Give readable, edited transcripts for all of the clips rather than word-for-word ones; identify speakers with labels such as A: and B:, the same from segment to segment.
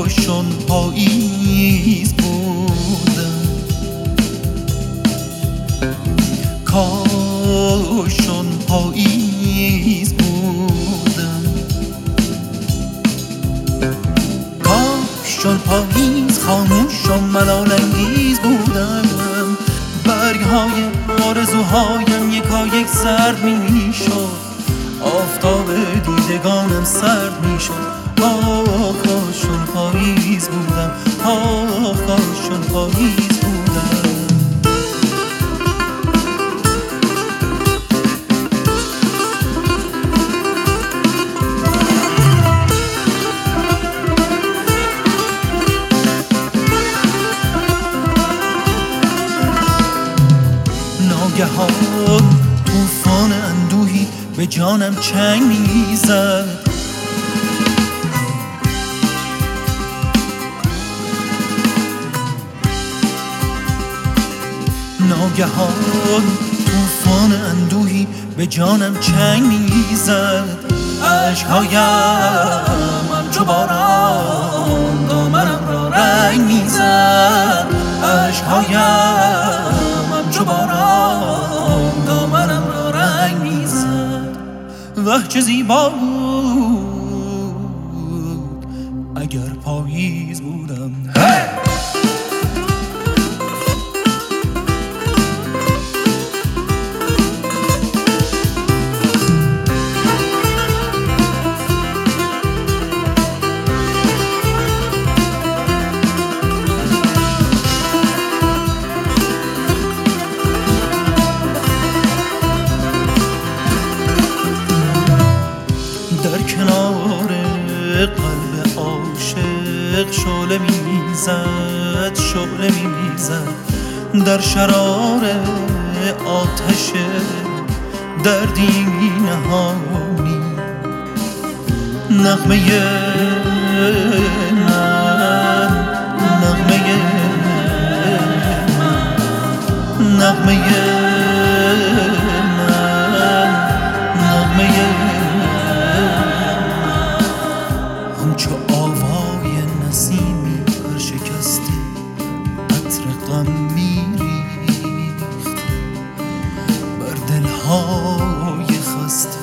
A: کاشون پاییز بودم، کاشون پاییز بودم، کاشون پاییز خاموش و ملال انگیز بودم. برگ‌های آرزوهایم یکایک زرد می‌شد، آفتاب دیدگانم سرد می‌شد. آه کاشون پاییز بودم، آه کاشون پاییز بودم. ناگهان طوفان اندوهی به جانم چنگ میزد، ناگهان طوفان اندوهی به جانم چنگ میزد. عشقهایم همچو باران دامنم را رنگ میزد، عشقهایم همچو باران دامنم را رنگ میزد. وه چه زیبا بود اگر پاییز بودم. در کنار قلب عاشق شعله می‌زد، شعله می‌زد. در شرار آتش دردی نهانی، نغمه من، نغمه من، نغمه من، نغمه همچو آوای نسیمی برشکسته عطر غم میریخت بر دلهای خسته.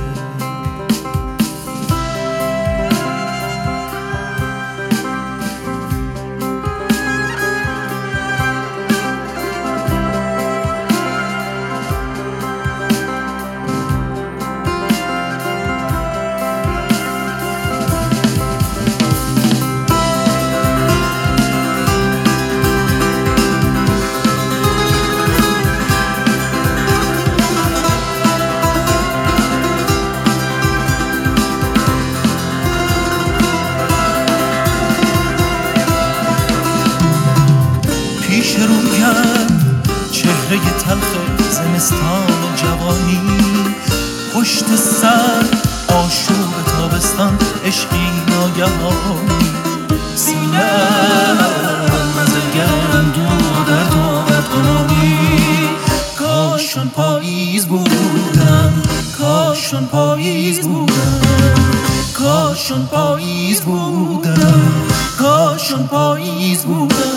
A: پیش رویم چهره تلخ زمستان و جوانی، پشت سر آشوب تابستان، عشقی ناگهانی. سینه‌ام از گرد و درد و بدگمانی. کاشون پاییز بودم، کاشون پاییز بودم، کاشون پاییز بودم، کاشون پاییز بودم.